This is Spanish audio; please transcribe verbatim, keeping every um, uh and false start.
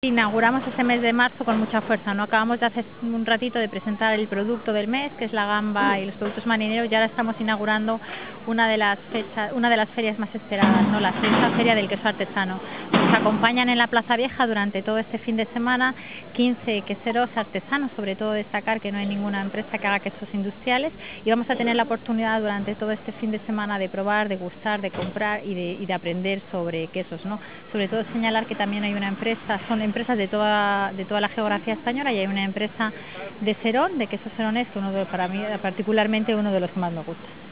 Inauguramos este mes de marzo con mucha fuerza, ¿no? Acabamos de hace un ratito de presentar el producto del mes, que es la gamba y los productos marineros, y ahora estamos inaugurando una de las fechas, una de las ferias más esperadas, ¿no? La sexta feria del queso artesano. Nos acompañan en la Plaza Vieja durante todo este fin de semana quince queseros artesanos, sobre todo destacar que no hay ninguna empresa que haga quesos industriales, y vamos a tener la oportunidad durante todo este fin de semana de probar, de gustar, de comprar y de, y de aprender sobre quesos, ¿no? Sobre todo señalar que también hay una empresa, son empresas de toda, de toda la geografía española, y hay una empresa de Serón, de queso seronés, que uno de, para mí particularmente uno de los que más me gusta.